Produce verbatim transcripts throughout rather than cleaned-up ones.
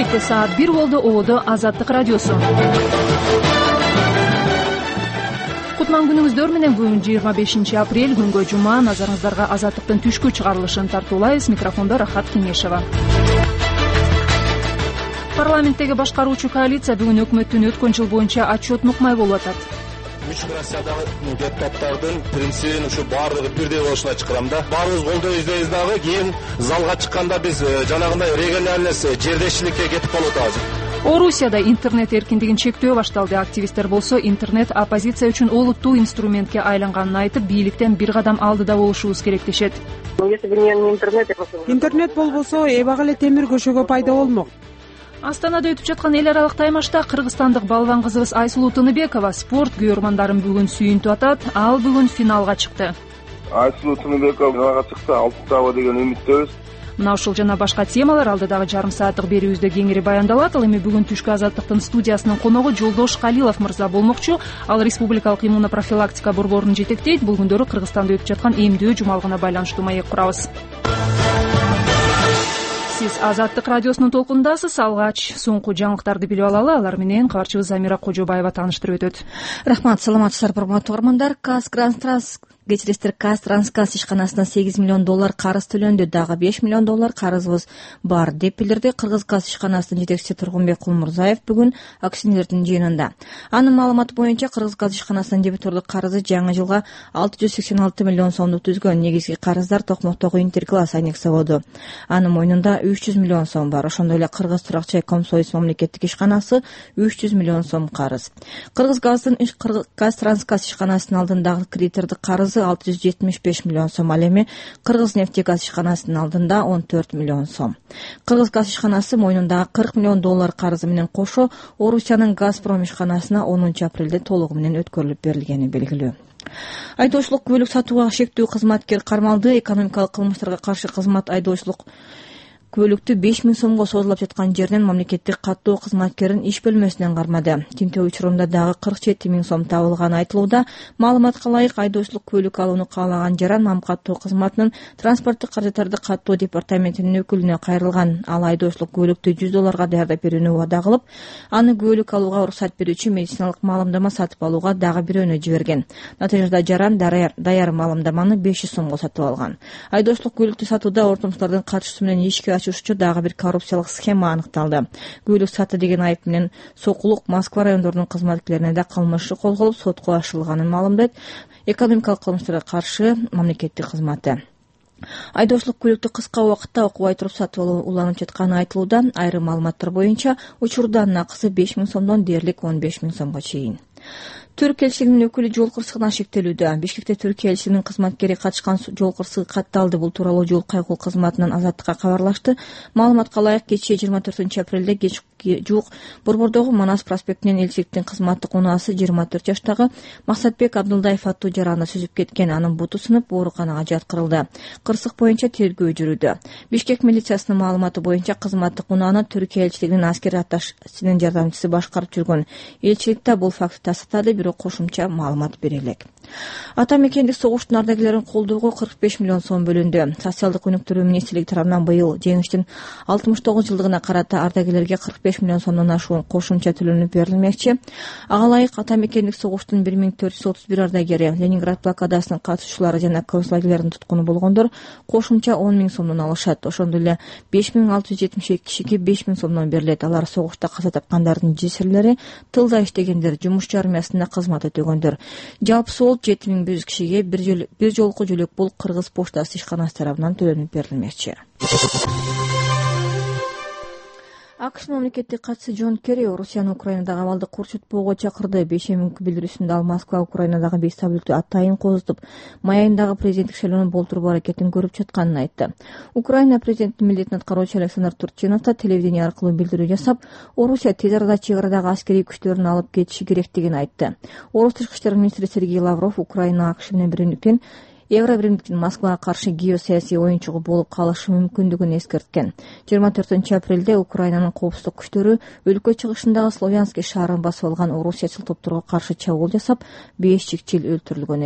Кечки саат бир болду. Ободо Азаттык радиосу. Кутман күнүңүздөр менен. Бүгүн жыйырма бешинчи апрель, күнгө жума. Назарыңыздарга Азаттыктын түшкү чыгарылышын тартуулайбыз. Микрофондо Рахат Кеңешева. Парламенттеги башкаруучу коалиция бүгүн өкмөттүн өткөн жыл боюнча отчетун укмай болуп атат. Мүчкү Россиядагы депутаттардын принцибин ушу баардыгы бирдей болушуна чакырам да. Баарыбыз колдоо издейбиз дагы, кийин залга чыкканда биз жанагындай региональность жердешчиликке кетип калып атабыз. Орусияда интернет эркиндигин чектөө башталды. Активисттер болсо интернет оппозиция үчүн олуттуу инструментке айланганын айтып, бийликтен бир кадам алдыда болушубуз керек дешет. Интернет болбосо эбак эле темир көшөгө пайда болмок. Астанада өтүп жаткан эл аралык таймашта кыргызстандык балван кызыбыз Айсулуу Тыныбекова спорт күйөрмандарын бүгүн сүйүнтүп атат. Ал бүгүн финалга чыкты. Айсулуу Тыныбекова финалга чыкты, алтыдабы деген үмүттөбүз. Мына ушул жана башка темалар алдыдагы жарым сааттык берүүбүздө кеңири баяндалат. Ал эми бүгүн түшкү Азаттыктын студиясынын коногу Жолдош Калилов мырза болмокчу. Ал республикалык иммунопрофилактика борборун жетектейт. Бул күндөрү Кыргызстанда өтүп жаткан эмдөө жумалыгына байланыштуу маек курабыз. Сиз Азаттык радиосунун толкундасыз. Алгач соңку жаңылыктарды билип алалы. Алар менен кабарчыбыз Замира Кожобаева тааныштырып өтөт. Рахмат, саламатсыздар урматтуу угармандар. Каз Грандтранс кечиресиздер, Каз Трансказ ишканасына сегиз миллион доллар карыз төлөндү. Дагы беш миллион доллар карызыбыз бар деп билдирди Кыргыз Газ ишканасынын жетекчиси Тургунбек Кулмурзаев бүгүн акционердин жыйынында. Анын маалыматы боюнча Кыргыз Газ ишканасынын дебитордук карызы жаңы жылга алты жүз сексен алты миллион сомду түзгөн. Негизги карыздар Токмоктогу Интеркласс айнек заводу. Анын мойнунда үч жүз миллион сом бар. Ошондой эле Кыргыз Турак-жай Комсоюз мамлекеттик ишканасы үч жүз миллион сом карыз. Кыргыз Газдын Каз Трансказ ишканасынын алдындагы кредитордук карызы алты жүз жетимиш беш миллион сом. Ал эми Кыргыз нефтегаз ишканасынын алдында он төрт миллион сом. Кыргыз Газ ишканасы мойнундагы кырк миллион доллар карызы менен кошо Орусиянын Газпром ишканасына онунчу апрелде толугу менен өткөрүлүп берилгени белгилүү. Айдоочулук көлүк сатууга шектүү кызматкер кармалды. Экономикалык кылмыштарга каршы кызмат айдоочулук көлүктү беш миң сомго созулуп жаткан жерден мамлекеттик каттоо кызматкерин иш бөлмөсүнөн кармады. Тинтөө учурунда дагы кырк жети миң сом табылганы айтылууда. Маалыматка ылайык, айдоочулук көлүк алууну каалаган жаран мам каттоо кызматынын транспорттук каражаттарды каттоо департаментинин өкүлүнө кайрылган. Ал айдоочулук көлүктү жүз долларга даярдап берүүнү убада кылып, аны көлүк алууга уруксат берүүчү медициналык маалымдама сатып алууга дагы бирөөнө жиберген. Натыйжада жаран даяр маалымдаманы беш жүз сомго сатып алган. Айдоочулук көлүктү сатууда ортомчулардын катышуусу менен ишке ачуучу дагы бир коррупциялык схема аныкталды. Көлүк саты деген айып менен Сокулук, Москва райондорунун кызматкерлерине да кылмыш иши козголуп, сотко ашырылганын маалымдайт экономикалык кылмыштарга каршы мамлекеттик кызматы. Айдоочулук көлүктү кыска убакытта окубай туруп сатып алуу уланып жатканы айтылууда. Айрым маалыматтар боюнча учурдун акысы беш миң сомдон дээрлик он беш миң сомго чейин. Түрк элчилигинин өкүлү жол кырсыгынан шектелүүдө. Бишкекте Түркия элчилигинин кызматкери катышкан жол кырсыгы катталды. Бул тууралуу жол кайгуу кызматынан Азаттыкка кабарлашты. Маалыматка ылайык, кечээ жыйырма төртүнчү апрелде кеч жуук Борбордогу Манас проспектинен элчиликтин кызматтык унаасы жыйырма төрт жаштагы Максатбек Абдылдаев аттуу жараны сүзүп кеткен. Анын буту сынып, ооруканага жаткырылды. Кырсык боюнча тергөө жүрүүдө. Бишкек милициясынын маалыматы боюнча кызматтык унааны Түркия элчилигинин аскер атташчынын жардамчысы башкарып жүргөн. Элчиликте бул факт тастады, бирок кошумча маалымат бере элек. Ата мекендик согуштун ардагерлерин колдоого кырк беш миллион сом бөлүндү. Социалдык өнүктүрүү министрлиги тарабынан быйыл жеңиштин алтымыш тогуз жылдыгына карата ардагерлерге кырк беш миллион сомдон ашуун кошумча төлөнүп берилмекчи. Ага ылайык, ата мекендик согуштун бир миң төрт жүз отуз бир ардагери, Ленинград блокадасынын катышуучулары жана концлагерлердин туткуну болгондор кошумча он миң сомдон алышат. Ошондой эле беш миң алты жүз жетимиш эки кишиге беш миң сомдон берилет. Алар согушта каза тапкандардын жесирлери, тылда иштегендер, жумушчу армиясында кызмат өтөгөндөр. Жалпы сол жети миң бир жүз кишиге бир жолку жөлөк бул Кыргыз поштасы ишканасы тарабынан төлөнүп берилмекчи. АКШ мамлекеттик катчысы Джон Керри Орусияны Украинадагы абалды курчутпоого чакырды. Бейшеминки билдирүүсүндө ал Москва Украинадагы бейстабилдиктүү атайын козутуп, май айындагы президенттик шайлоону болтуруу аракетин көрүп жатканын айтты. Украина президентинин милдетин аткаруучу Александр Турчинов да телевидение аркылуу билдирүү жасап, Орусия тез арада чек арадагы аскерий күчтөрүн алып кетиши керектигин айтты. Орус тышкы иштер министри Сергей Лавров Украина АКШ менен биримдиктин Евробиримдиктин Москвага каршы геосаясий оюнчугу болуп калышы мүмкүндүгүн эскерткен. жыйырма төртүнчү апрелде Украинанын коопсуздук күчтөрү өлкө чыгышындагы Словянский шаарын басып алган орусиячыл топторго каршы чабуул жасап, беш чекчил өлтүрүлгөн эле.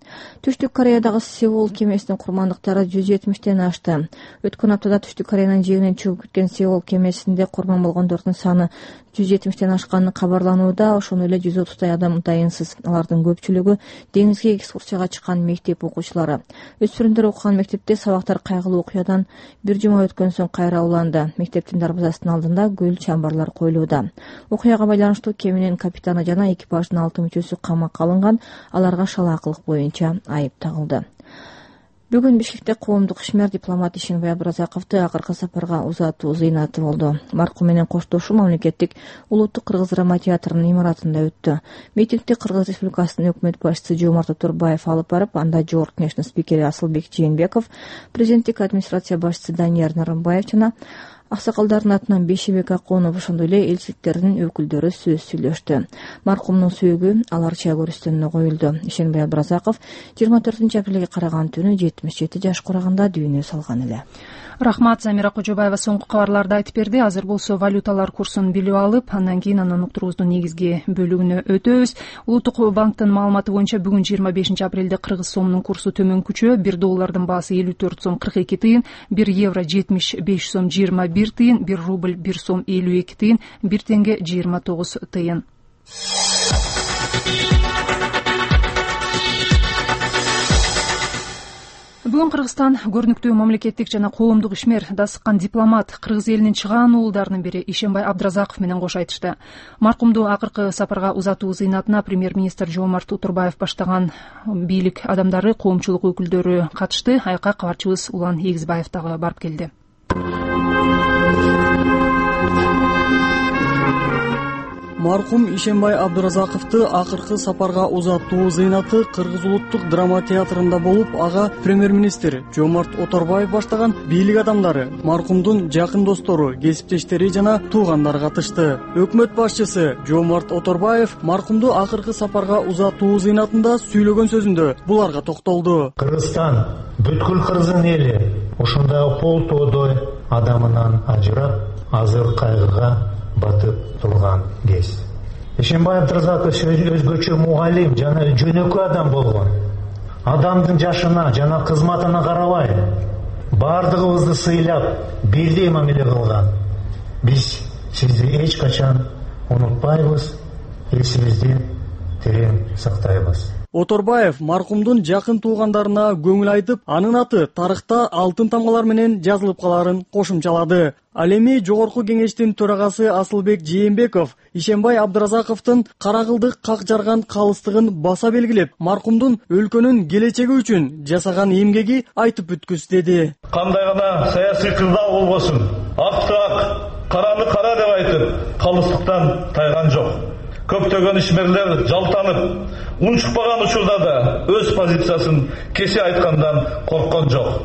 Түштүк Кореядагы Сеул кемесинин курмандыктары жүз жетимиштен ашты. Өткөн аптада Түштүк Кореянын жээгинен чыгып кеткен Сеул кемесинде курман болгондордун саны жүз жетимиштен ашканы кабарланууда. Ошондой эле жүз отуздай адам дайынсыз. Алардын көпчүлүгү деңизге экскурсияга чыккан мектеп окуучулары. Өспүрүмдөр окуган мектепте сабактар кайгылуу окуядан бир жума өткөн соң кайра уланды. Мектептин дарбазасынын алдында гүл чамбарлар коюлууда. Окуяга байланыштуу кеменин капитаны жана экипаждын алты мүчөсү камакка алынган. Аларга шалаакылык боюнча айып тагылды. Бүгүн Бишкекте коомдук ишмер дипломат Ишенбай Абдыразаковду акыркы сапарга узатуу зыйнаты болду. Маркум менен коштошуу мамлекеттик улуттук кыргыз драма театрынын имаратында өттү. Митингди Кыргыз Республикасынын өкмөт башчысы Жомарт Оторбаев алып барып, анда Жогорку Кеңештин спикери Асылбек Жээнбеков, президенттик администрация башчысы Данияр Нарымбаев жана аксакалдардын атынан Бейшебек Аконов, ошондой эле элчиликтердин өкүлдөрү сөз сүйлөштү. Маркумдун сөөгү аларча көрүстөнүнө коюлду. Ишенбай Абдыразаков жыйырма төртүнчү апрелге караган түнү жетимиш жети жаш кураганда дүйнө салган эле. Рахмат, Замира Кожобаева соңку кабарларды айтып берди. Азыр болсо валюталар курсун билип алып, андан кийин анын уктуруубуздун негизги бөлүгүнө өтөбүз. Улуттук банктын маалыматы боюнча бүгүн жыйырма бешинчи апрелде кыргыз сомунун курсу төмөнкүчө. бир доллардын баасы элүү төрт сом кырк эки тыйын, бир евро жетимиш беш сом жыйырма бир тыйын, бир рубль бир сом элүү эки тыйын, бир теңге жыйырма тогуз тыйын. Бүгүн Кыргызстан көрүнүктүү мамлекеттик жана коомдук ишмер, дасыккан дипломат, кыргыз элинин чыгаан уулдарынын бири Ишенбай Абдыразаков менен кош айтышты. Маркумду акыркы сапарга узатуу зыйнатына премьер-министр Жомарт Оторбаев баштаган бийлик адамдары, коомчулук өкүлдөрү катышты. Айка кабарчыбыз Улан Эгизбаев дагы барып келди. Маркум Ишенбай Абдыразаковду акыркы сапарга узатуу зыйнаты Кыргыз улуттук драма театрында болуп, ага премьер-министр Жомарт Оторбаев баштаган бийлик адамдары, маркумдун жакын достору, кесиптештери жана туугандары катышты. Өкмөт башчысы Жомарт Оторбаев маркумду акыркы сапарга узатуу зыйнатында сүйлөгөн сөзүндө буларга токтолду. Кыргызстан бүткүл кыргыздын эли ушундагы пол тоодой адамынан ажырап, азыр кайгыга батып турган кез. Ишенбай Абдыразаков өзгөчө мугалим жана жөнөкөй адам болгон. Адамдын жашына жана кызматына карабай, бардыгыбызды сыйлап, бирдей мамиле кылган. Биз сизди эч качан унутпайбыз, эсибизде терең сактайбыз. Оторбаев маркумдун жакын туугандарына көңүл айтып, анын аты тарыхта алтын тамгалар менен жазылып каларын кошумчалады. Ал эми Жогорку Кеңештин төрагасы Асылбек Жээнбеков Ишенбай Абдыразаковдун каракылдык как жарган калыстыгын баса белгилеп, маркумдун өлкөнүн келечеги үчүн жасаган эмгеги айтып бүткүс деди. Кандай гана саясий кырдаал болбосун, акты ак, караны кара деп айтып, калыстыктан тайган жок. Көптөгөн ишмерлер жалтанып, унчукпаган учурда да өз позициясын кесе айткандан корккон жок.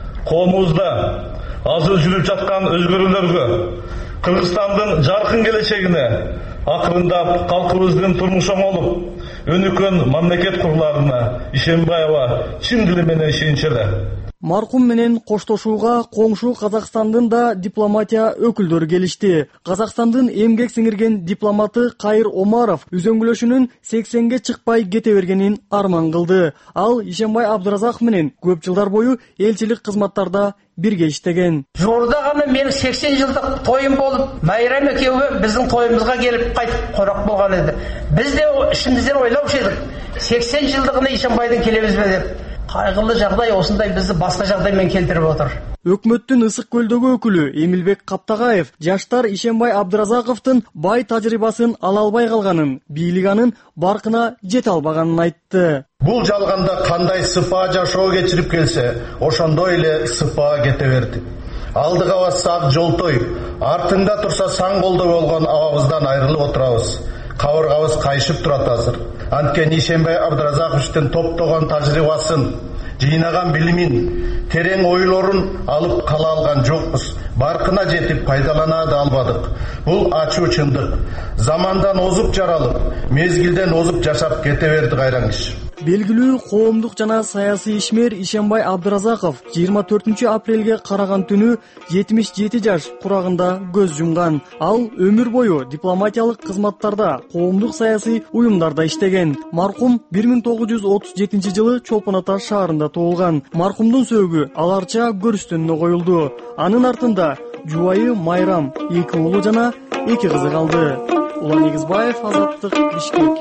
Коомубузда азыр жүрүп жаткан өзгөрүүлөргө, Кыргызстандын жаркын келечегине, акырындап калкыбыздын турмушу оңолуп, өнүккөн мамлекет курларына Ишенбаева чын дили менен ишенчеле. Маркум менен коштошууга коңшу Казакстандын да дипломатия өкүлдөрү келишти. Казакстандын эмгек сиңирген дипломаты Кайыр Омаров үзөңгүлөшүнүн сексенге чыкпай кете бергенин арман кылды. Ал Ишенбай Абдыразаков менен көп жылдар бою элчилик кызматтарда бирге иштеген. Жуурда гана мен сексен жылдык тоюм болуп, Майрам экөөбү биздин тоюмубузга келип кайтып корок болгон эди. Биз де ишимизден ойлоп едик. сексен жылдыгына Ишенбайдын келебизби деп. Кайгылуу жагдай осундай бизди башка жагдай менен келтирип отур. Өкмөттүн Ысык көлдөгү өкүлү Эмилбек Каптагаев жаштар Ишенбай Абдыразаковдун бай тажрыйбасын ала албай калганын, бийлик анын баркына жете албаганын айтты. Бул жалганда кандай сыпаа жашоо кечирип келсе, ошондой эле сыпаа кете берди. Алдыга бассак жолтой, артыңда турса саң колдо болгон абабыздан айрылып отурабыз. Кабыргабыз кайшып турат азыр. Анткени Ишенбай Абдыразаковдун топтогон тажрыйбасын, жыйнаган билимин, терең ойлорун алып кала алган жокпуз. Баркына жетип пайдалана да албадык. Бул ачуу чындык. Замандан озуп жаралып, мезгилден озуп жашап кете берди кайраң иш. Белгилүү коомдук жана саясий ишмер Ишенбай Абдыразаков жыйырма төртүнчү апрелге караган түнү жетимиш жети жаш курагында көз жумган. Ал өмүр бою дипломатиялык кызматтарда, коомдук саясий уюмдарда иштеген. Маркум бир миң тогуз жүз отуз жетинчи жылы Чолпон Ата шаарында туулган. Маркумдун сөөгү аларча көрүстөнүнө коюлду. Анын артында жубайы Майрам, эки уулу жана эки кызы калды. Улан Эгизбаев, Азаттык, Бишкек.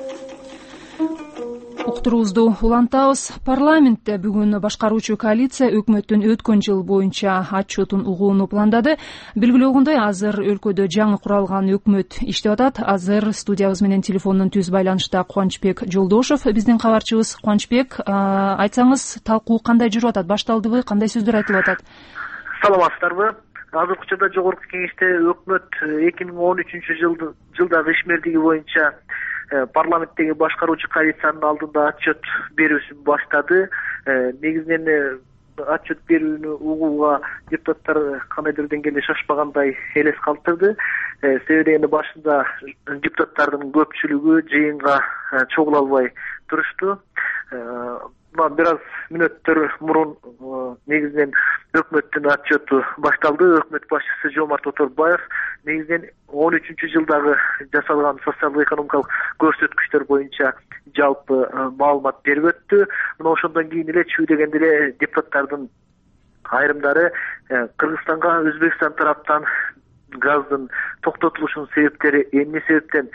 Уктуруубузду улантабыз. Парламентте бүгүн башкаруучу коалиция өкмөттүн өткөн жыл боюнча отчетун угууну пландады. Белгилөгөндөй, азыр өлкөдө жаңы куралган өкмөт иштеп атат. Азыр студиябыз менен телефондон түз байланышта Кубанычбек Жолдошов, биздин кабарчыбыз. Кубанычбек, айтсаңыз, талкуу кандай жүрүп атат? Башталдыбы? Кандай сөздөр айтылып атат? Саламатсыздарбы? Азыркы учурда жогорку кеңеште өкмөт эки миң он үчүнчү жылдагы ишмердиги боюнча парламенттеги башкаруучу коалициянын алдында отчет берүүсүн баштады. Негизинен отчет берүүнү угууга депутаттар кандайдыр деңгээлде шашпагандай элес калтырды. Себеби дегенде башында депутаттардын көпчүлүгү жыйынга чогула албай турушту. Бир аз мүнөттөр мурун негизинен өкмөттүн отчету башталды. Өкмөт башчысы Жомарт Оторбаев негизинен он үчүнчү жылдагы жасалган социалдык-экономикалык көрсөткүчтөр боюнча жалпы маалымат берип өттү. Мына ошондон кийин эле чүй дегенде эле депутаттардын айрымдары Кыргызстанга Өзбекстан тараптан газдын токтотулушунун себептери эмне себептен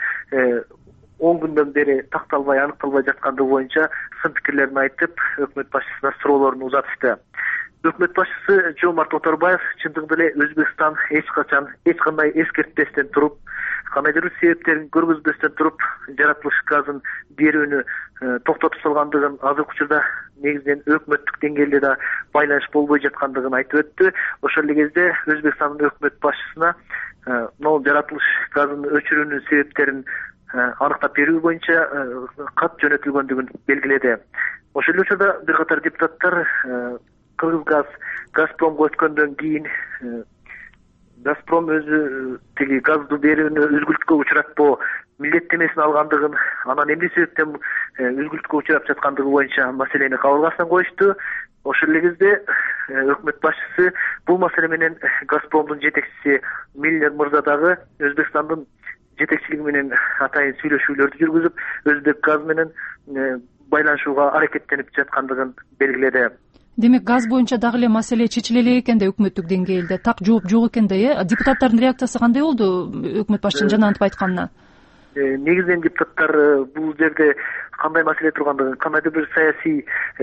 он күндөн бери такталбай, аныкталбай жаткандыгы боюнча сын пикирлерин айтып, өкмөт башчысына суроолорун узатышты. Өкмөт башчысы Жомарт Оторбаев чындыгында эле Өзбекстан эч качан эч кандай эскертпестен туруп, кандайдыр бир себептерин көргөзбөстөн туруп, жаратылыш газын берүүнү токтотуп салгандыгын, азыркы учурда негизинен өкмөттүк деңгээлде да байланыш болбой жаткандыгын айтып өттү. Ошол эле кезде Өзбекстандын өкмөт башчысына могу жаратылыш газын өчүрүүнүн себептерин аныктап берүү боюнча кат жөнөтүлгөндүгүн белгиледи. Ошол эле учурда бир катар депутаттар Кыргызгаз Газпромго өткөндөн кийин Газпром өзү тиги газды берүүнү үзгүлтүккө учуратпоо милдеттемесин алгандыгын, анан эмне себептен үзгүлтүккө учурап жаткандыгы боюнча маселени кабыргасынан коюшту. Ошол эле кезде өкмөт башчысы бул маселе менен Газпромдун жетекчиси Миллер мырза дагы Өзбекстандын жетекчилиги менен атайын сүйлөшүүлөрдү жүргүзүп, Өзбек газ менен байланышууга аракеттенип жаткандыгын белгиледи. Демек, газ боюнча дагы эле маселе чечиле элек экен да өкмөттүк деңгээлде. Так жооп жок экен да, э? Депутаттардын реакциясы кандай болду өкмөт башчынын жанагынтип айтканына? Негизинен депутаттар бул жерде кандай маселе тургандыгын, кандайдыр бир саясий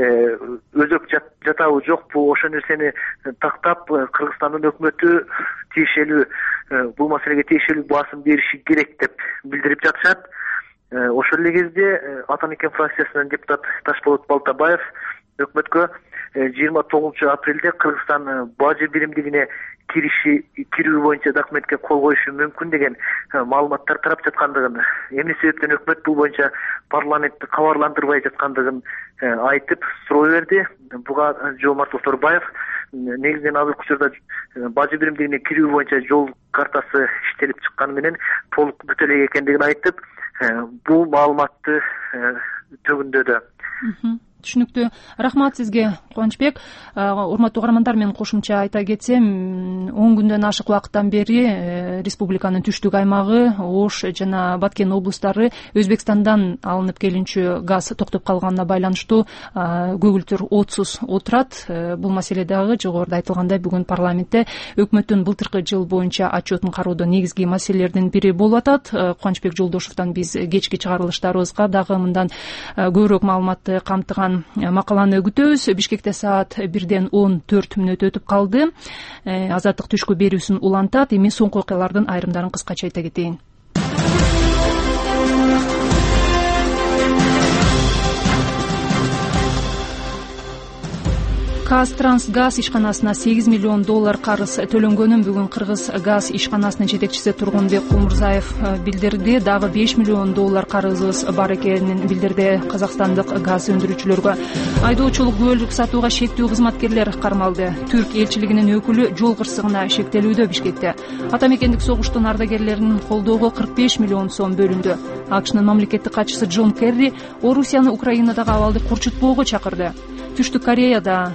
өзөк жатабы жокпу, ошол нерсени тактап, Кыргызстандын өкмөтү тиешелүү бул маселеге тиешелүү басым бериши керек деп билдирип жатышат. Ошол эле кезде Ата Мекен фракциясынын депутат Ташболот Балтабаев өкмөткө жыйырма тогузунчу апрелде Кыргызстан бажы биримдигине кириши кирүү боюнча документке кол коюшу мүмкүн деген маалыматтар тарап жаткандыгын, эмне себептен өкмөт бул боюнча парламентти кабарландырбай жаткандыгын айтып суроо берди. Буга Жомарт Оторбаев негизинен азыркы учурда бажы биримдигине кирүү боюнча жол картасы иштелип чыкканы менен толук бүтө элек экендигин айтып, бул маалыматты төгүндөдү. Түшүнүктүү. Рахмат сизге, Кубанычбек. Урматтуу каармандар, мен кошумча айта кетсем, он күндөн ашык убакыттан бери республиканын түштүк аймагы, Ош жана Баткен облустары Өзбекстандан алынып келинчү газ токтоп калганына байланыштуу көгүлтүр отсуз отурат. Бул маселе дагы жогоруда айтылгандай бүгүн парламентте өкмөттүн былтыркы жыл боюнча отчетун кароодо негизги маселелердин бири болуп атат. Кубанычбек Жолдошовдон биз кечки чыгарылыштарыбызга дагы мындан көбүрөөк маалыматты камтыган макаланы күтөбүз. Бишкекте саат бирден он төрт мүнөт өтүп калды. Азаттык түшкү берүүсүн улантат. Эми соңку окуялардын айрымдарын кыскача айта кетейин. Казтрансгаз ишканасына сегиз миллион доллар карыз төлөнгөнүн бүгүн Кыргыз газ ишканасынын жетекчиси Тургунбек Кумурзаев билдирди. Дагы беш миллион доллар карызыбыз бар экенин билдирди. Казакстандык газ өндүрүүчүлөргө айдоочулук бөлүк сатууга шектүү кызматкерлер кармалды. Түрк элчилигинин өкүлү жол кырсыгына шектелүүдө Бишкекте. Ата мекендик согуштун ардагерлерин колдоого кырк беш миллион сом бөлүндү. АКШнын мамлекеттик катчысы Джон Керри Орусияны Украинадагы абалды курчутпоого чакырды. Түштүк Кореяда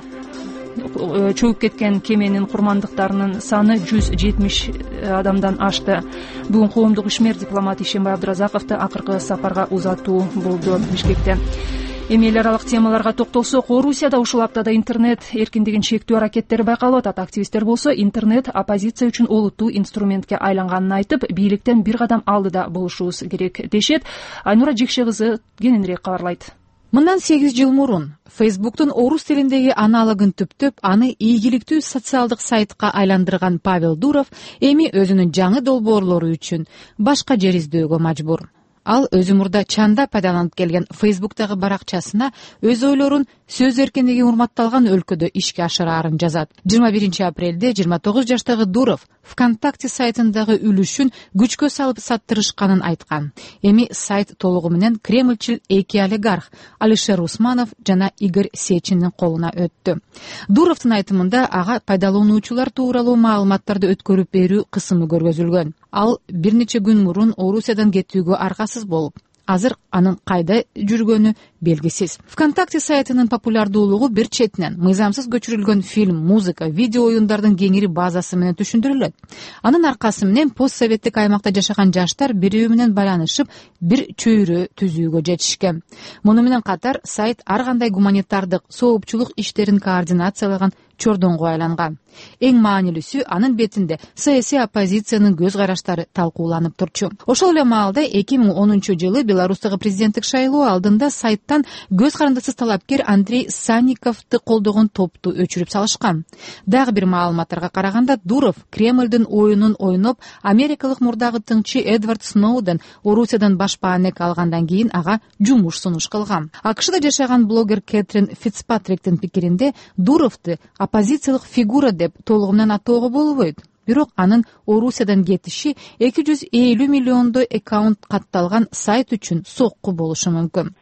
чөгүп кеткен кеменин курмандыктарынын саны жүз жетимиш адамдан ашты. Бүгүн коомдук ишмер дипломат Ишенбай Абдыразаковду акыркы сапарга узатуу болду Бишкекте. Эми эл аралык темаларга токтолсок, Орусияда ушул аптада интернет эркиндигин чектөө аракеттери байкалып атат. Активисттер болсо интернет оппозиция үчүн олуттуу инструментке айланганын айтып, бийликтен бир кадам алдыда болушубуз керек дешет. Айнура Жекше кызы кененирээк кабарлайт. Мындан сегиз жыл мурун Фейсбуктун орус тилиндеги аналогун түптөп, аны ийгиликтүү социалдык сайтка айландырган Павел Дуров эми өзүнүн жаңы долбоорлору үчүн башка жер издөөгө мажбур. Ал өзү мурда чанда пайдаланып келген Фейсбуктагы баракчасына өз ойлорун сөз эркиндиги урматталган өлкөдө ишке ашыраарын жазат. жыйырма биринчи апрелде жыйырма тогуз жаштагы Дуров ВКонтакте сайтындагы үлүшүн күчкө салып саттырышканын айткан. Эми сайт толугу менен кремльчил эки олигарх Алишер Усманов жана Игорь Сечиндин колуна өттү. Дуровдун айтымында ага пайдалануучулар тууралуу маалыматтарды өткөрүп берүү кысымы көргөзүлгөн. Ал бир нече күн мурун Орусиядан кетүүгө аргасыз болуп, азыр анын кайда жүргөнү белгисиз. ВКонтакте сайтынын популярдуулугу бир четинен мыйзамсыз көчүрүлгөн фильм, музыка, видео оюндардын кеңири базасы менен түшүндүрүлөт. Анын аркасы менен постсоветтик аймакта жашаган жаштар бири-бири менен байланышып, бир чөйрө түзүүгө жетишкен. Муну менен катар сайт ар кандай гуманитардык, соопчулук иштерин координациялаган чордонго айланган. Эң маанилүүсү, анын бетинде саясий оппозициянын көз караштары талкууланып турчу. Ошол эле маалда эки миң онунчу жылы Беларустагы президенттик шайлоо алдында сайттан көз карандысыз талапкер Андрей Санниковду колдогон топту өчүрүп салышкан. Дагы бир маалыматтарга караганда, Дуров Кремлдин оюнун ойноп, америкалык мурдагы тыңчы Эдвард Сноуден Орусиядан баш баанек алгандан кийин ага жумуш сунуш кылган. АКШда жашаган блогер Кэтрин Фицпатриктин пикиринде, Дуровду оппозициялык фигура деп толугу менен атоого болбойт. Бирок анын Орусиядан кетиши эки жүз элүү миллиондой аккаунт катталган сайт үчүн сокку болушу мүмкүн.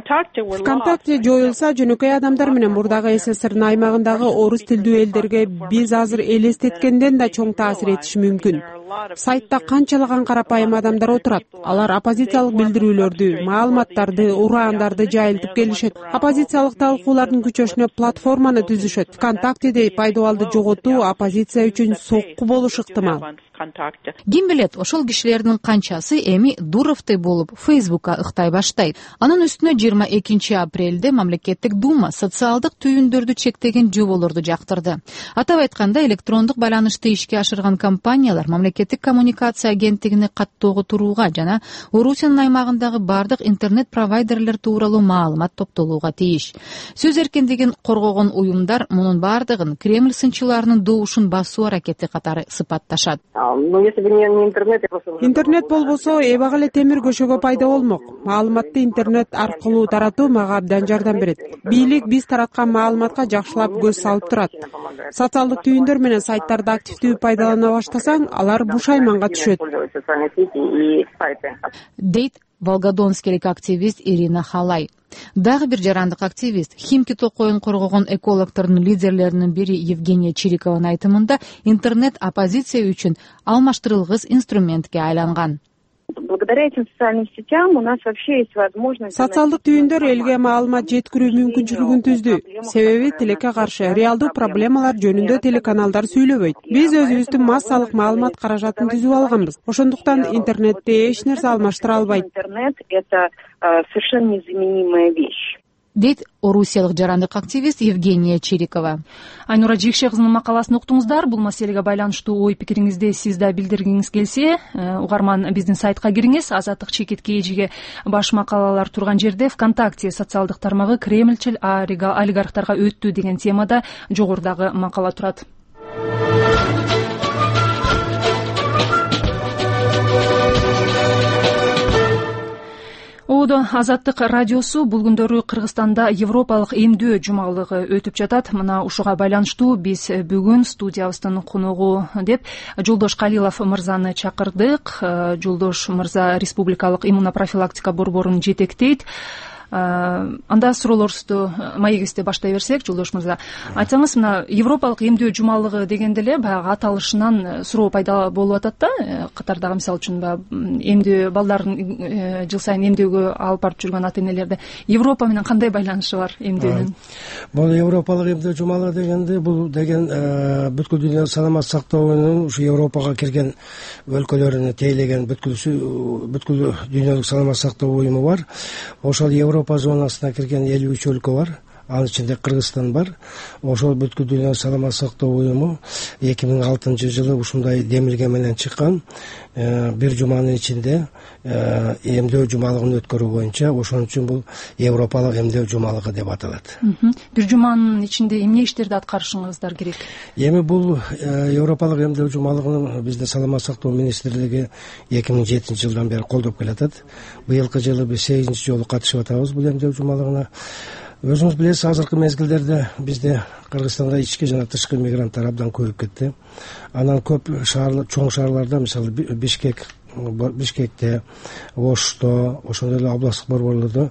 ВКонтакте жоюлса, жөнөкөй адамдар менен мурдагы СССРдин аймагындагы орус тилдүү элдерге биз азыр элестеткенден да чоң таасир этиши мүмкүн. Сайтта канчалаган карапайым адамдар отурат. Алар оппозициялык билдирүүлөрдү, маалыматтарды, ураандарды жайылтып келишет. Оппозициялык талкуулардын күчөшүнө платформаны түзүшөт. ВКонтактеде пайдабалды жоготуу оппозиция үчүн сокку болушу ыктымал. Ким билет, ошол кишилердин канчасы эми Дуровдой болуп Фейсбукка ыктай баштайт. Анын үстүнө жыйырма экинчи апрелде мамлекеттик дума социалдык түйүндөрдү чектеген жоболорду жактырды. Атап айтканда, электрондук байланышты ишке ашырган компаниялар мамлекеттик коммуникация агенттигине каттоого турууга жана Орусиянын аймагындагы бардык интернет провайдерлер тууралуу маалымат топтолууга тийиш. Сөз эркиндигин коргогон уюмдар мунун бардыгын Кремль сынчыларынын добушун басуу аракети катары сыпатташат. Интернет болбосо, эбак эле темир көшөгө пайда болмок. Маалыматты интернет аркылуу таратуу мага абдан жардам берет. Бийлик биз тараткан маалыматка жакшылап көз салып турат. Социалдык түйүндөр менен сайттарды активдүү пайдалана баштасаң, алар буш айманга түшөт. Дейт волгодонскийлик активист Ирина Халай. Дагы бир жарандык активист, Химки токойун коргогон экологдордун лидерлеринин бири Евгения Чирикованын айтымында, интернет оппозиция үчүн алмаштырылгыс инструментке айланган. Благодаря этим социальным сетям у нас вообще есть возможность... Социалдык түйүндөр элге маалымат жеткирүү мүмкүнчүлүгүн түздү. Себеби тилекке каршы реалдуу проблемалар жөнүндө телеканалдар сүйлөбөйт. Биз өзүбүздүн массалык маалымат каражатын түзүп алганбыз. Ошондуктан интернетти эч нерсе алмаштыра албайт. Интернет — это совершенно незаменимая вещь. Дейт орусиялык жарандык активист Евгения Чирикова. Айнура Жекше кызынын макаласын уктуңуздар. Бул маселеге байланыштуу ой пикириңизди сиз да билдиргиңиз келсе, угарман биздин сайтка кириңиз. Азаттык чекит кейжиге баш макалалар турган жерде ВКонтакте социалдык тармагы Кремльчил олигархтарга өттү деген темада жогорудагы макала турат. Ободо колдоо Азаттык радиосу. Бул күндөрү Кыргызстанда Европалык эмдөө жумалыгы өтүп жатат. Мына ушуга байланыштуу биз бүгүн студиябыздын коногу деп Жолдош Калилов мырзаны чакырдык. Жолдош мырза республикалык иммунопрофилактика борборун жетектейт. Анда суроолорубузду маегибизде баштай берсек, Жолдош мырза, айтсаңыз, мына Европалык эмдөө жумалыгы дегенде эле баягы аталышынан суроо пайда болуп атат да, катардагы мисалы үчүн баягы эмдөө балдарын жыл сайын эмдөөгө алып барып жүргөн ата энелерде Европа менен кандай байланышы бар эмдөөнүн? Бул Европалык эмдөө жумалыгы дегенде бул деген бүткүл дүйнө саламат сактоонун ушу Европага кирген өлкөлөрүнө тейлеген бүткүл бүткүл дүйнөлүк саламат сактоо уюму бар. Ошол Европа зонасына кирген элүү үч өлкө бар. Анын ичинде Кыргызстан бар. Ошол бүткүл дүйнө саламат сактоо уюму эки миң алтынчы жылы ушундай демилге менен чыккан. Бир жуманын ичинде эмдөө жумалыгын өткөрүү боюнча, ошон үчүн бул Европалык эмдөө жумалыгы деп аталат. Бир жуманын ичинде эмне иштерди аткарышыңыздар керек? Эми бул Европалык эмдөө жумалыгын бизде саламат сактоо министрлиги эки миң жетинчи жылдан бери колдоп келатат. Быйылкы жылы биз сегизинчи жолу катышып атабыз бул эмдөө жумалыгына. Өзүңүз билесиз, азыркы мезгилдерде бизде Кыргызстанда ички жана тышкы мигранттар абдан көбөйүп кетти. Анан көп шаар, чоң шаарларда, мисалы Бишкек, Бишкекте, Ошто, ошондой эле областтык борборлордо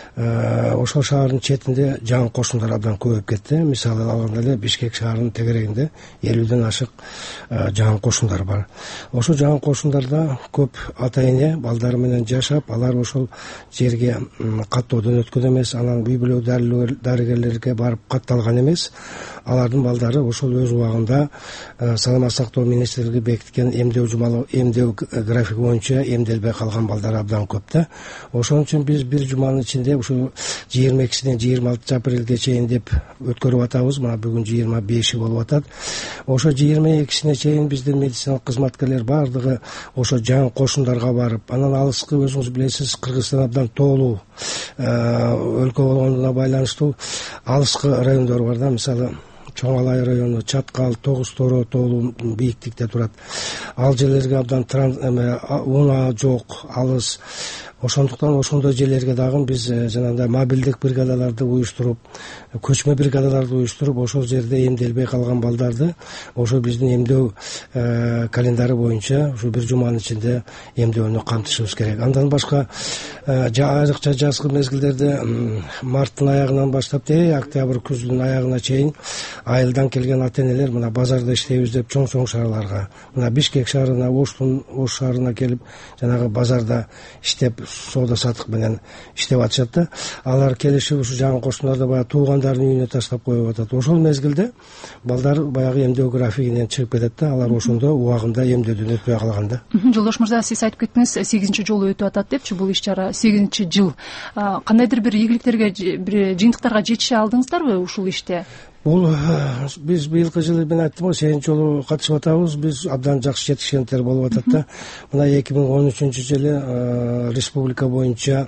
ошол шаардын четинде жаңы кошундар абдан көбөйүп кетти. Мисалы алганда эле Бишкек шаарынын тегерегинде элүүдөн ашык жаңы кошундар бар. Ошол жаңы кошундарда көп ата эне балдары менен жашап, алар ошол жерге каттоодон өткөн эмес, анан үй бүлө дарыгерлерге барып катталган эмес. Алардын балдары ошол өз убагында саламат сактоо министрлиги бекиткен эмдөө жумалы эмдөө графиги боюнча эмделбей калган балдар абдан көп да. Ошон үчүн биз бир жуманын ичинде ушул жыйырма экисинен жыйырма алтынчы апрелге чейин деп өткөрүп атабыз. Мына бүгүн жыйырма беши болуп атат. Ошо жыйырма экисине чейин биздин медициналык кызматкерлер бардыгы ошо жаңы кошундарга барып, анан алыскы, өзүңүз билесиз, Кыргызстан абдан тоолуу өлкө болгондуна байланыштуу алыскы райондор бар да, мисалы Чоң Алай району, Чаткал, Тогуз Торо тоолуу бийиктикте турат. Ал жерлерге абдан унаа жок, алыс. Ошондуктан ошондой жерлерге дагы биз жанагындай мобилдик бригадаларды уюштуруп, көчмө бригадаларды уюштуруп, ошол жерде эмделбей калган балдарды ошо биздин эмдөө календары боюнча ушу бир жуманын ичинде эмдөөнү камтышыбыз керек. Андан башка айрыкча жазгы мезгилдерде марттын аягынан баштап те октябрь күздүн аягына чейин айылдан келген ата энелер мына базарда иштейбиз деп чоң-чоң шаарларга, мына Бишкек шаарына, Оштун Ош шаарына келип, жанагы базарда иштеп соода сатык менен иштеп атышат да. Алар келишип ушу жаңы кошуналарда баягы туугандарын үйүнө таштап коюп атат. Ошол мезгилде балдар баягы эмдөө графигинен чыгып кетет да. Алар ошондо убагында эмдөөдөн өтпөй калган да. Жолдош мырза, сиз айтып кеттиңиз, сегизинчи жолу өтүп атат депчи, бул иш чара сегизинчи жыл. Кандайдыр бир ийгиликтерге, бир жыйынтыктарга жетише алдыңыздарбы ушул иште? Бул биз быйылкы жылы мен айттым го, сегизинчи жолу катышып атабыз. Биз абдан жакшы жетишкендер болуп атат да. Мына эки миң он үчүнчү жылы республика боюнча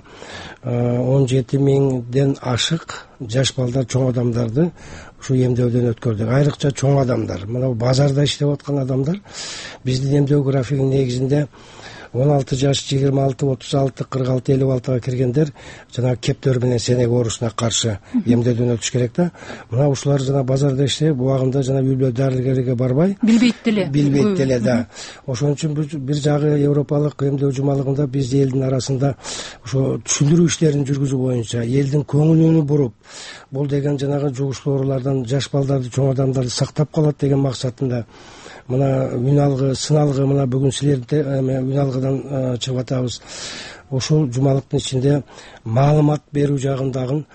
он жети миңден ашык жаш балдар, чоң адамдарды ушу эмдөөдөн өткөрдүк. Айрыкча чоң адамдар, мына базарда иштеп аткан адамдар биздин эмдөө графигинин негизинде он алты жаш, жыйырма алты, отуз алты, кырк алты, элүү алтыга киргендер жана кептөр менен сенек оорусуна каршы эмдөөдөн өтүш керек да. Мына ушулар жана базарда иштеп, убагында жана үй бүлө дарыгерлерге барбай, билбейт деле. Билбейт деле да. Ошон үчүн бир жагы Европалык эмдөө жумалыгында биз элдин арасында ошо түшүндүрүү иштерин жүргүзүү боюнча элдин көңүлүн буруп, бул деген жанагы жугуштуу оорулардан жаш балдарды, чоң адамдарды сактап калат деген максатында мына үн алгы, сыналгы, мына бүгүн силердин үн алгыдан чыгып атабыз. Ошол жумалыктын ичинде маалымат берүү жагындагы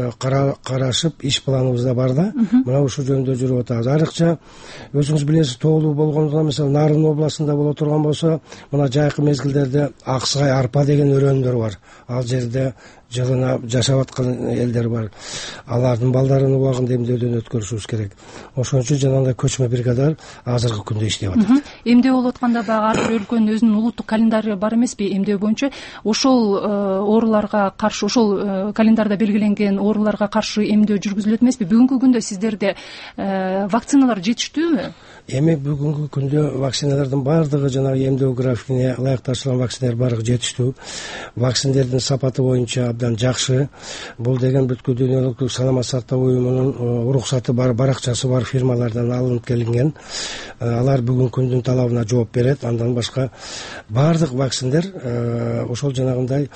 карашып иш планыбызда бар да. Мына ушул жөнүндө жүрүп атабыз. Айрыкча өзүңүз билесиз, тоолуу болгондугунан, мисалы Нарын областында боло турган болсо, мына жайкы мезгилдерде Аксай арпа деген өрөөндөр бар. Ал жерде жылына жашап аткан элдер бар. Алардын балдарын убагында эмдөөдөн өткөрүшүбүз керек. Ошон үчүн жанагындай көчмө бригадалар азыркы күндө иштеп атат. Эмдөө болуп атканда баягы ар бир өлкөнүн өзүнүн улуттук календары бар эмеспи эмдөө боюнча? Ошол ооруларга каршы, ошол календарда белгиленген ооруларга каршы эмдөө жүргүзүлөт эмеспи? Бүгүнкү күндө сиздерде вакциналар жетиштүүбү? эми бүгүнкү күндө вакциналардын баардыгы жанагы эмдөө графигине ылайыкташтырылган вакциналар баардыгы жетиштүү. Вакциналардын сапаты боюнча абдан жакшы. Бул деген бүткүл дүйнөлүк саламат сактоо уюмунун уруксаты бар, баракчасы бар фирмалардан алынып келинген. Алар бүгүнкү күндүн талабына жооп берет. Андан башка баардык вакциналар ошол жанагындай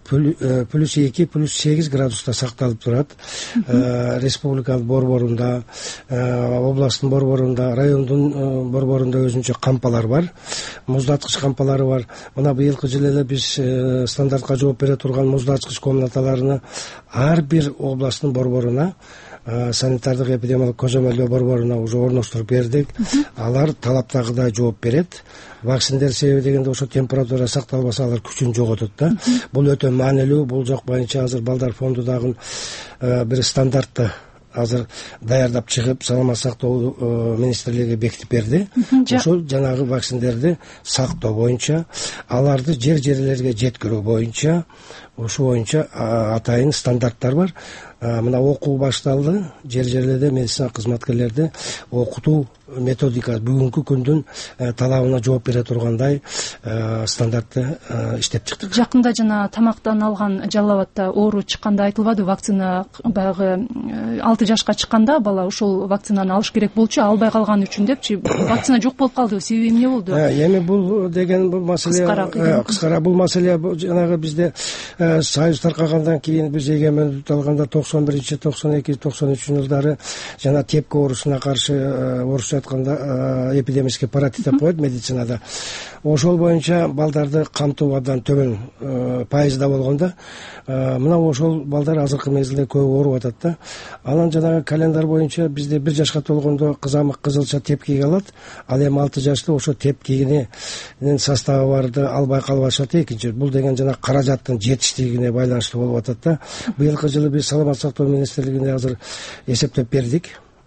плюс эки плюс сегиз градуста сакталып турат. Республикалык борборунда, областтын борборунда, райондун борборунда өзүнчө кампалар бар, муздаткыч кампалары бар. Мына быйылкы жылы эле биз стандартка жооп бере турган муздаткыч комнаталарыны ар бир областтын борборуна, санитардык эпидемиологиялык көзөмөлдөө борборуна уже орноштуруп бердик. Алар талаптагыдай жооп берет. Вакциналар себеби дегенде ошо температура сакталбаса алар күчүн жоготот да. Бул өтө маанилүү. Бул жак боюнча азыр балдар фонду дагы бир стандартты азыр даярдап чыгып, саламат сактоо министрлиги бекитип берди. Ошол жанагы вакциналарды сактоо боюнча, аларды жер-жерлерге жеткирүү боюнча, ошо боюнча атайын стандарттар бар. Мына окуу башталды. Жер-жерлерде медицина кызматкерлерди окутуу методика бүгүнкү күндүн талабына жооп бере тургандай стандартты иштеп чыктык. Жакында жана тамактан алган Жалал Абадта оору чыкканда айтылбады, вакцина баягы алты жашка чыкканда бала ошол вакцинаны алыш керек болчу, албай калган үчүн депчи. Вакцина жок болуп калды. Себеби эмне болду? Эми бул деген бул маселе кыскара бул маселе жанагы бизде союз таркагандан кийин биз эгемендүүлүктү алганда токсон биринчи, токсон экинчи, токсон үчүнчү жылдары жана тепки оорусуна каршы орусча айтканда эпидемический паротит деп коет медицинада. Ошол боюнча балдарды камтуу абдан төмөн пайызда болгондо, мына ошол балдар азыркы мезгилде көп ооруп атат да. Анан жанагы календар боюнча бизде бир жашка толгондо кызамык кызылча тепкиге алат. Ал эми алты жашта ошо тепкинин составы барды албай калышат экинчи. Бул деген жана каражаттын жетиштигине байланыштуу болуп атат да. Быйылкы жылы биз саламат сактоо министрлигине азыр эсептеп бердик.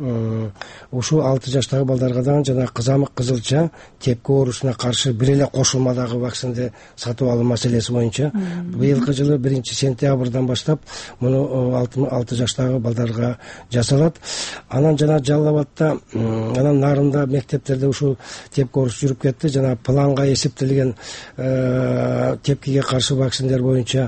Ушул алты жаштагы балдарга да жана кызамык кызылча тепки оорусуна каршы бир эле кошулмадагы вакцинаны сатып алуу маселеси боюнча быйылкы жылы биринчи сентябрдан баштап муну алты жаштагы балдарга жасалат. Анан жана Жалал Абадта, анан нарында мектептерде ушул тепки оорусу жүрүп кетти. Жана планга эсептелген тепкиге каршы вакциналар боюнча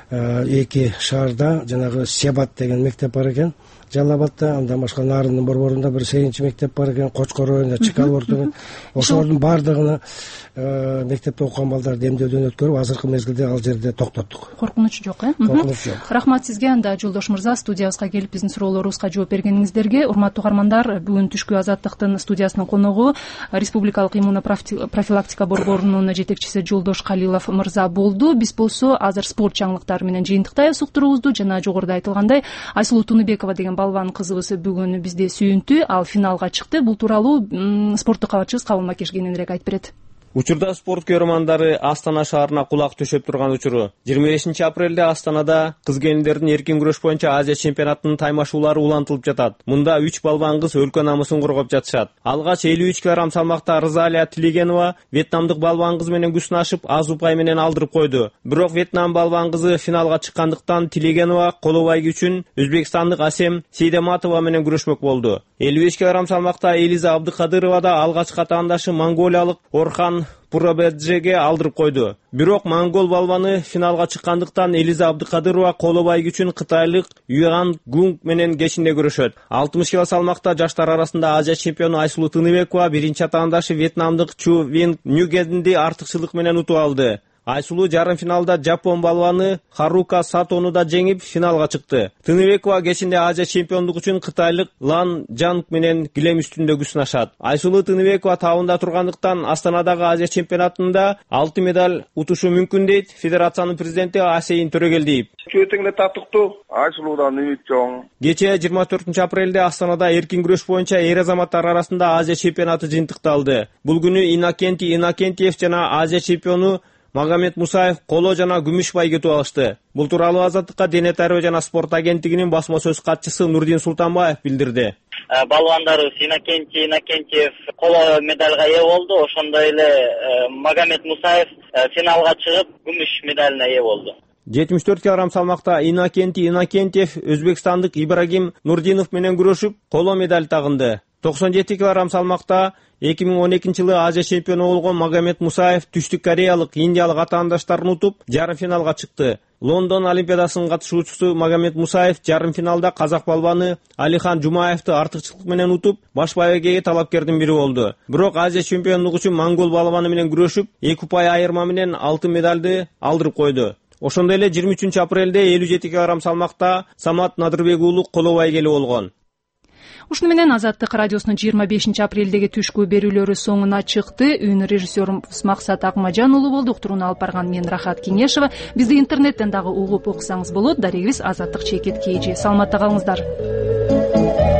эки шаарда жанагы Себат деген мектеп бар экен. Жалал Абадта, андан башка Нарындын борборунда бир сегизинчи мектеп бар экен, Кочкор районунда Чыкал ортого. Ошолордун баардыгына мектепте окуган балдарды эмдөөдөн өткөрүп, азыркы мезгилде ал жерде токтоттук. Коркунуч жок, э? Коркунуч жок. Рахмат сизге. Анда Жолдош мырза, студиябызга келип биздин суроолорубузга жооп бергениңиздерге. Урматтуу угармандар, бүгүн түшкү Азаттыктын студиясынын коногу Республикалык иммунопрофилактика борборунун жетекчиси Жолдош Калилов мырза болду. Биз болсо азыр спорт жаңылыктары менен жыйынтыктайбыз уктуруубузду. Жана жогоруда айтылгандай, Айсулуу Тунубекова деген балбан кызыбыз бүгүн бизде сүйүнтү, ал финалга чыкты. Бул тууралуу спорттук кабарчыбыз Кабыл Макеш кененирээк айтып берет. Учурда спорт көрөрмандары Астана шаарына кулак төшөп турган учуру. жыйырма бешинчи апрелде Астанада кыз келиндердин эркин күрөш боюнча Азия чемпионатынын таймашуулары улантылып жатат. Мында үч балбан кыз өлкө намысын коргоп жатышат. Алгач элүү үч килограмм салмакта Рызалия Тилегенова вьетнамдык балбан кыз менен күчүнашып аз упай менен алдырып койду. Бирок Вьетнам балбан кызы финалга чыккандыктан Тилегенова коло бай күчүн өзбекстандык Асем Сейдематова менен күрөшмөк болду. элүү беш килограмм салмакта Элиза Абдыкадырова да алгачкы атаандашы монголиялык Орхан Пурабеджеге алдырып койду. Бирок монгол балбаны финалга чыккандыктан Элиза Абдыкадырова коло бай күчүн кытайлык Юан Гунг менен кечинде күрөшөт. алтымыш кило салмакта жаштар арасында Азия чемпиону Айсулуу Тыныбекова биринчи атаандашы вьетнамдык Чу Вин Нюгенди артыкчылык менен утуп алды. Айсулуу жарым финалда Жапон балбаны Харука Сатону да жеңип финалга чыкты. Тыныбекова кечинде Азия чемпиондук үчүн кытайлык Лан Жанг менен килем үстүндө күчүнашат. Айсулуу Тыныбекова табында тургандыктан Астанадагы Азия чемпионатында алты медаль утушу мүмкүн дейт федерациянын президенти Асейин Төрөгелдиев. Чөтүңдө таттыктуу Айсулуудан үмүт чоң. Кечээ жыйырма төртүнчү апрелде Астанада эркин күрөш боюнча эр азаматтар арасында Азия чемпионаты жыйынтыкталды. Бул күнү Иннокентий Иннокентьев жана Азия чемпиону Магомед Мусаев коло жана күмүш байге утуп алышты. Бул тууралуу Азаттыкка Дене тарбия жана спорт агенттигинин басма сөз катчысы Нурдин Султанбаев билдирди. Балбандарыбыз Иннокентий Иннокентьев коло медальга ээ болду. Ошондой эле Магомед Мусаев финалга чыгып күмүш медалына ээ болду. жетимиш төрт килограмм салмакта Иннокентий Иннокентьев өзбекстандык Ибрагим Нурдинов менен күрөшүп коло медаль тагынды. токсон жети килограмм салмакта эки миң он экинчи жылы Азия чемпиону болгон Магомед Мусаев түштүк кореялык, индиялык атаандаштарын утуп, жарым финалга чыкты. Лондон Олимпиадасынын катышуучусу Магомед Мусаев жарым финалда казак балбаны Алихан Жумаевди артыкчылык менен утуп, баш байбегеге талапкердин бири болду. Бирок Азия чемпиондугу үчүн монгол балбаны менен күрөшүп, эки упай айырма менен алтын медалды алдырып койду. Ошондой эле жыйырма үчүнчү апрелде элүү жети килограмм салмакта Самат Надырбек уулу коло байгели болгон. Ушуну менен Азаттык радиосунун жыйырма бешинчи апрелдеги түшкү берүүлөрү соңуна чыкты. Үн режиссерубуз Максат Акмажан уулу болду. Уктурууну алып барган мен Рахат Кеңешова. Бизди интернеттен дагы угуп окусаңыз болот. Дарегибиз Азаттык чекит кей же. Саламатта калыңыздар.